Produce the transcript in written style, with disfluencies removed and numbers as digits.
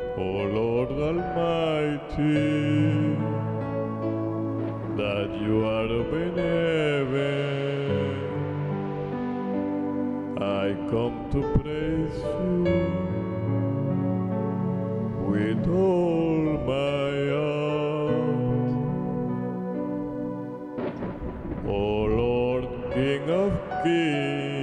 O Lord Almighty, that you are benevolent. I come to praise you with all my heart. O Lord, King of kings,